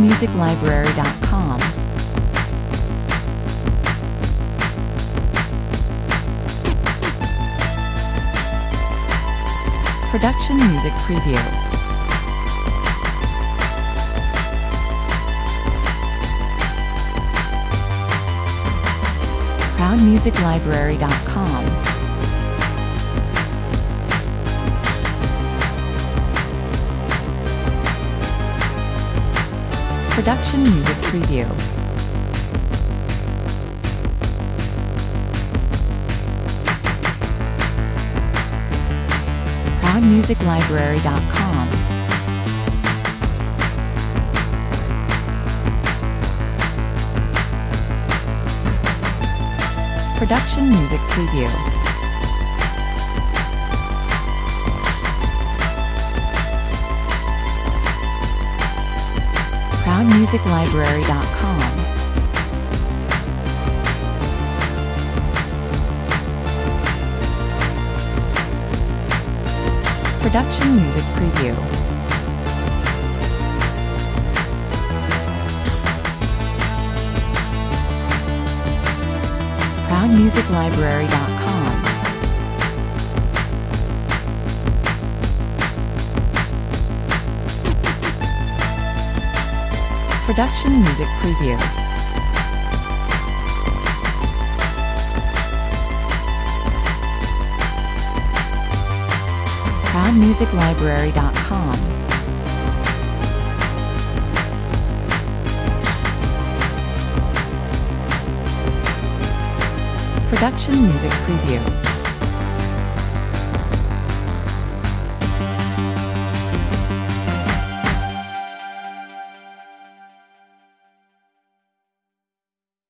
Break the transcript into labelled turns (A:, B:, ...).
A: ProudMusicLibrary.com. Production Music Preview. ProudMusicLibrary.com. Production Music Preview. ProudMusicLibrary.com. Production Music Preview. ProudMusicLibrary.com. Production Music Preview. ProudMusicLibrary.com. Production Music Preview. ProudMusicLibrary.com. Production Music Preview.